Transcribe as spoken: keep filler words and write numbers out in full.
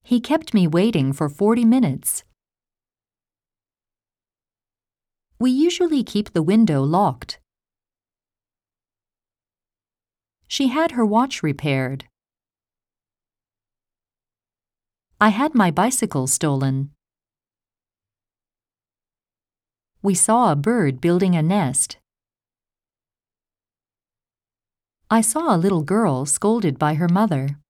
He kept me waiting for forty minutes. We usually keep the window locked. She had her watch repaired. I had my bicycle stolen. We saw a bird building a nest. I saw a little girl scolded by her mother.